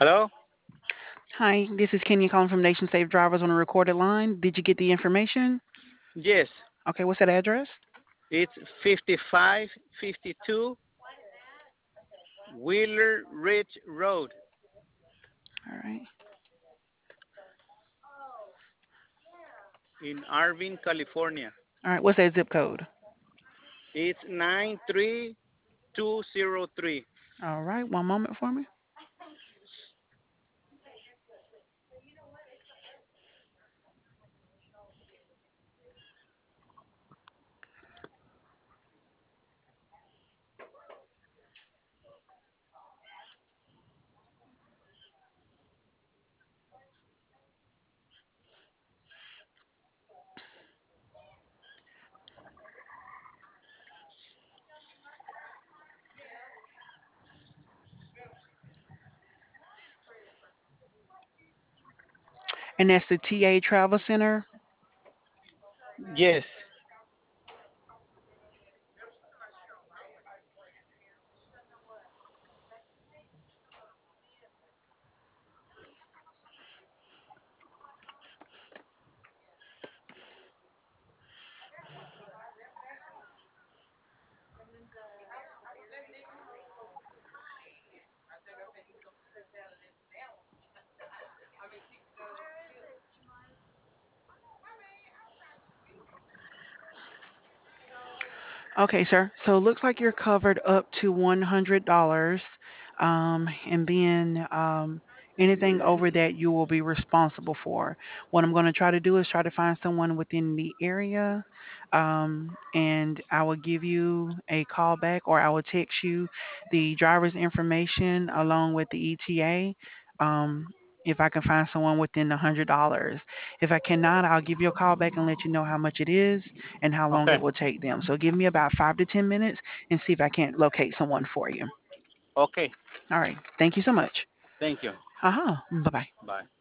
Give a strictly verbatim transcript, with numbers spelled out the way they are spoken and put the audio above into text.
Hello? Hi, this is Kenya calling from Nation Safe Drivers on a recorded line. Did you get the information? Yes, Okay, what's that address? it's fifty-five fifty-two Wheeler Ridge Road All right. in Irvine, California. All right, what's that zip code? It's nine three two zero three. All right, one moment for me. And that's the T A Travel Center. Yes. Okay, sir. So it looks like you're covered up to one hundred dollars. Um, and then um, anything over that you will be responsible for. What I'm going to try to do is try to find someone within the area. Um, and I will give you a call back or I will text you the driver's information along with the E T A. Um, if I can find someone within the one hundred dollars. If I cannot, I'll give you a call back and let you know how much it is and how long Okay. it will take them. So give me about five to ten minutes and see if I can't locate someone for you. Okay. All right. Thank you so much. Thank you. Uh huh. Bye bye. Bye.